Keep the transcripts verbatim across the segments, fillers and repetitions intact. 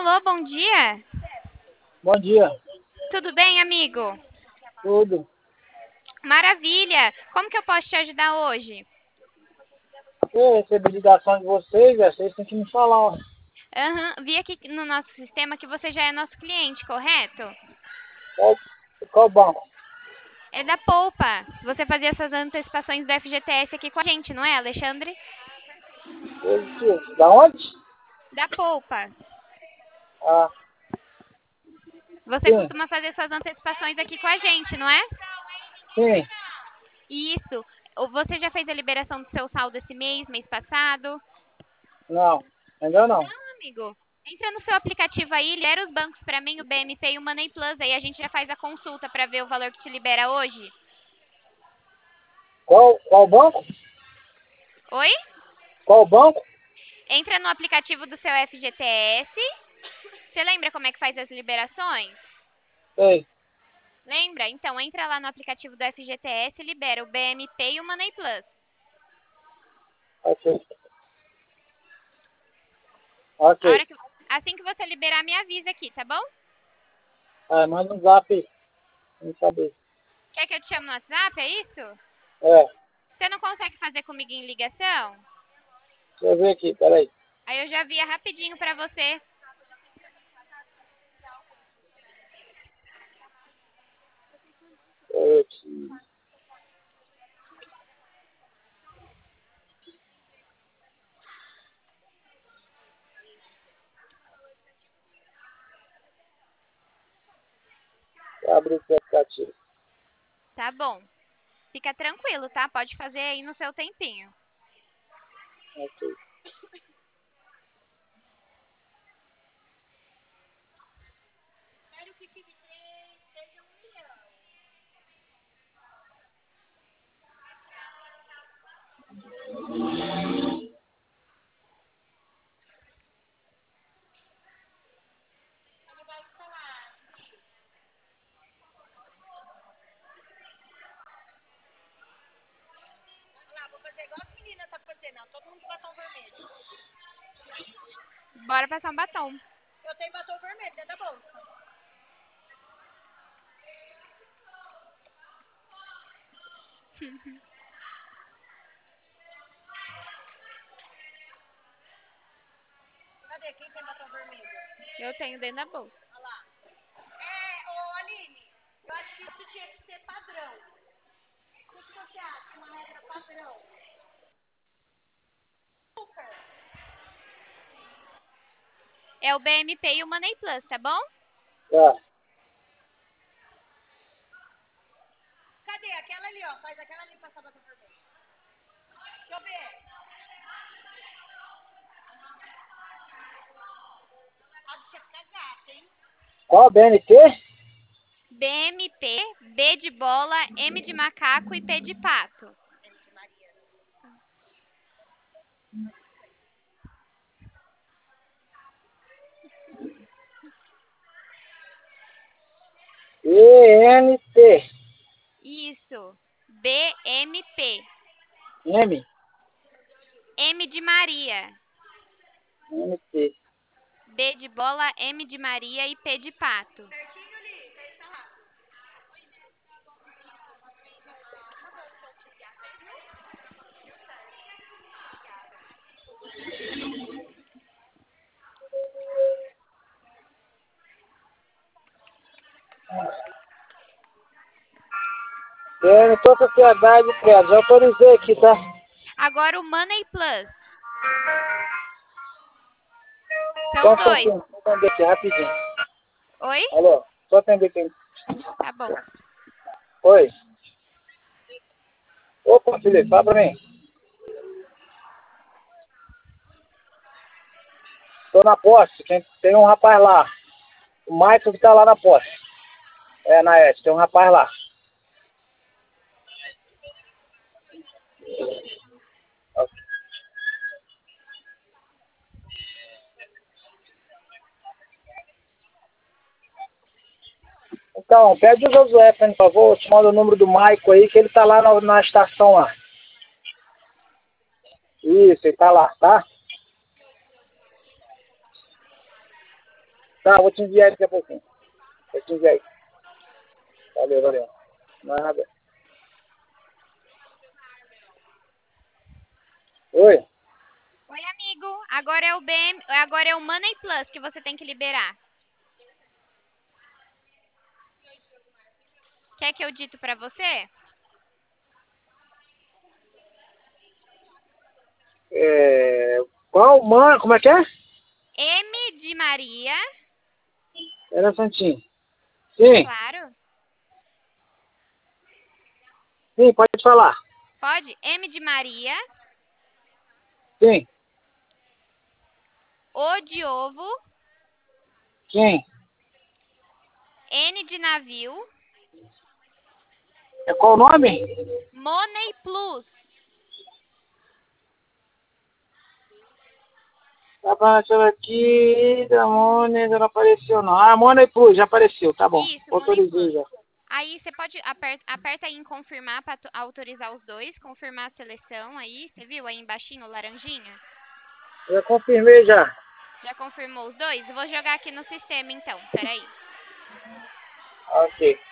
Alô, bom dia. Bom dia. Tudo bem, amigo? Tudo. Maravilha. Como que eu posso te ajudar hoje? Eu recebi ligação de vocês, velho. Vocês têm que me falar, ó. Aham, vi aqui no nosso sistema que você já é nosso cliente, correto? Qual, qual banco? É da Poupa. Você fazia essas antecipações do F G T S aqui com a gente, não é, Alexandre? Esse, da onde? Da Poupa. Ah, Você sim, costuma fazer suas antecipações aqui com a gente, não é? sim. Isso. Ou Você já fez a liberação do seu saldo esse mês, mês passado? Não, ainda não. Não, amigo. Entra no seu aplicativo aí, libera os bancos pra mim, o B M P e o Money Plus. Aí a gente já faz a consulta pra ver o valor que te libera hoje. Qual, qual banco? Oi? Qual banco? Entra no aplicativo do seu F G T S. Você lembra como é que faz as liberações? Sei. Lembra? Então entra lá no aplicativo do F G T S e libera o B M P e o Money Plus. Ok. A Ok. hora que, assim que você liberar, me avisa aqui, tá bom? Ah, manda um zap aí. Não saber. Quer que eu te chame no WhatsApp, é isso? É, Você não consegue fazer comigo em ligação? deixa eu ver aqui, peraí. Aí eu já via rapidinho pra você. Deixa eu ver aqui. Deixa eu abrir esse aplicativo. Tá bom. Fica tranquilo, tá? Pode fazer aí no seu tempinho. Ok. Bora passar um batom. Eu tenho dentro da bolsa. É o B M P e o Money Plus, tá bom? Tá. Qual B N T? B M P, B de bola, M de macaco e P de pato. E N T. Isso. B M P. M. M de Maria. N T. B de bola, M de Maria e P de pato. Eu não tô sociedade de crédito. Já autorizei aqui, tá? Agora o Money Plus. Só São um dois. pouquinho. Vou atender aqui rapidinho. Oi? Alô? Só atender aqui. Tá bom. Oi. Opa, Felipe, fala pra mim. Tô na poste. Tem, tem um rapaz lá. O Michael que tá lá na poste. É, na S. Tem um rapaz lá. Então, pede o Josué, por favor. Te manda o número do Michael aí, que ele tá lá na, na estação lá. Isso, ele tá lá, tá? Tá, vou te enviar daqui a pouquinho. Vou te enviar aí. Valeu, valeu. Nada. Oi? Oi, amigo. Agora é o B M, agora é o Money Plus que você tem que liberar. Quer que eu dito pra você? É... Qual, mano? Como é que é? M de Maria, Era Santinho. Sim, claro. sim, pode falar. Pode? M de Maria, Sim, O de ovo, sim. N de navio, É qual o nome? Money Plus. Tá aparecendo aqui, da Money, ainda não apareceu não. Ah, Money Plus, já apareceu, tá bom. Isso, Money Autorizei Plus. já. Aí você pode aperta, aperta aí em confirmar para autorizar os dois, confirmar a seleção aí. Você viu aí embaixinho, laranjinha? Já confirmei já. Já confirmou os dois? Eu vou jogar aqui no sistema então, peraí. Ok.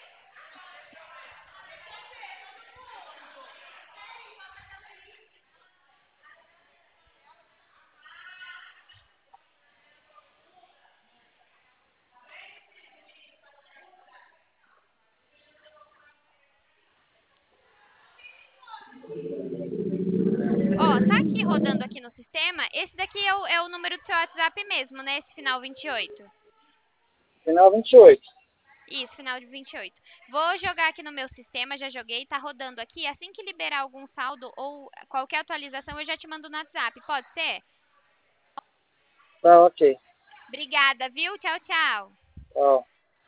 Ó, tá aqui rodando aqui no sistema. Esse daqui é o, é o número do seu WhatsApp mesmo, né? Esse final vinte e oito. Final vinte e oito. Isso, final de vinte e oito. Vou jogar aqui no meu sistema, já joguei, tá rodando aqui. Assim que liberar algum saldo ou qualquer atualização, eu já te mando no WhatsApp, pode ser? Tá, ok. Obrigada, viu? Tchau, tchau. Tchau.